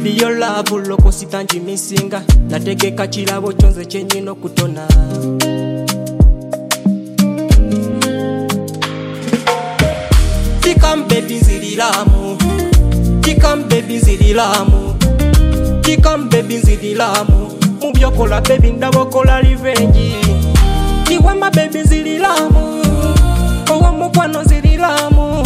Baby your love loko sitanji misinga nategeka kirabo kyonze kyenyino kutona Tikam baby zirilamu Tikam baby zirilamu Tikam baby zirilamu Mubyokola baby ndabokola revenge Niwe ma baby zirilamu Owa mukwano zirilamu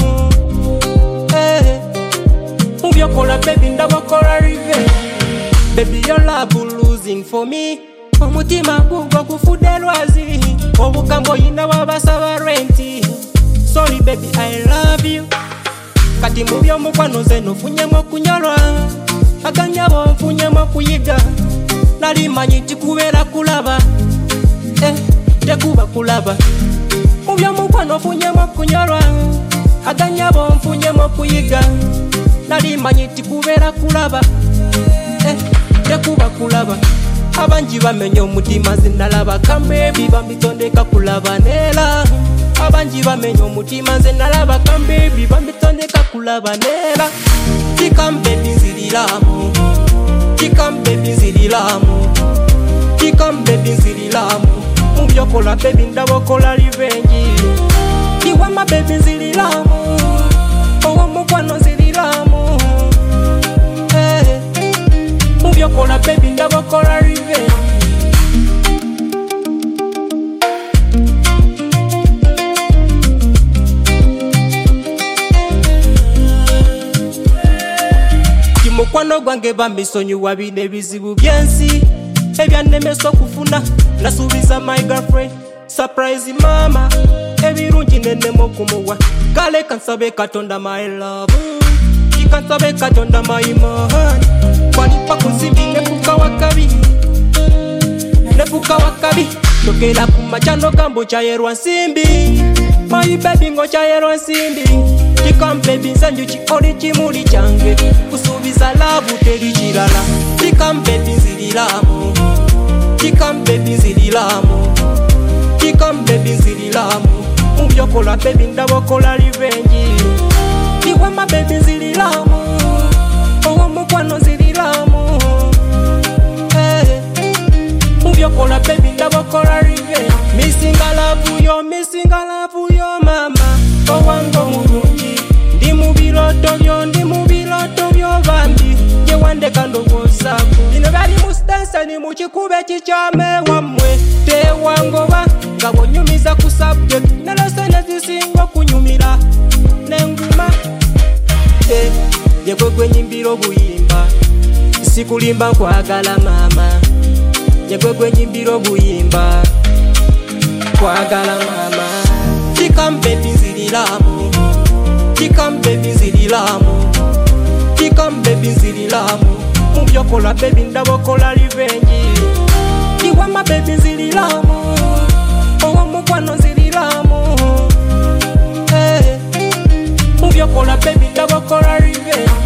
Mubyokola baby ndabokola revenge Baby your love losing for me Omutima gugwa kufudelwazi Obukambo yina wabasaba renti Sorry baby I love you Kati mubyo mukwano zeno funyemo kunyolwa Aganyabo funyemo kuyiga Nali manyi tikubera kulaba tekuba kulaba Mubyo mukwano funyemo kunyolwa Aganyabo funyemo kuyiga Nali manyi tikubera kulaba tekuba kulaba Abanji bamenyo mutima zinalaba Kambebi bambitondeka kulaba nela Abanji bamenyo mutima zinalaba Kambebi bambitondeka kulaba nela Tikam baby zirilamu Tikam baby zirilamu Tikam baby zirilamu Mubyokola baby ndabokola revenge Niwe ma baby zirilamu Owa mukwano zirilamu Mubyokola baby ndabokola revenge Mukwano gwange bambisonyiwa bine bizibu byensi Ebyannemeso kufuna nasubiza my girlfriend Surprise mama ebirungi nenemo kumuwa Kale kansabe katonda my love Ikansabe katonda my man Kwanipa kuzimbi nefuka wakabi Nefuka wakabi Tokela kumachano kambo chayerwa nsimbi My baby ngo chayerwa nsimbi Tikam baby nsanju chioli chimuli change Kusubiza labu teri chilala Tikam baby zirilamu Tikam baby zirilamu Tikam baby zirilamu Mubyokola baby ndabokola revenge Niwe ma baby zirilamu Owa mukwano zirilamu Mubyokola baby ndabokola revenge Missing a love yo mama Owango mulungi Ndi mubiloto byo bambi Yewande kandogozaku Ino bali mustansa ni muchikube chichame wamwe Tewangoba Ngabo nyumiza ku subject Nalosene zisingo kunyumira Nenguma Yegwegwe nyimbiro buyimba Sikulimba kwagala mama Yegwegwe nyimbiro buyimba Kwagala mama Tikam baby zirilamu Tikam baby zirilamu Tikam baby zirilamu Mubyokola baby ndabokola revenge Niwe ma baby zirilamu Owa mukwano zirilamu Mubyokola baby ndabokola revenge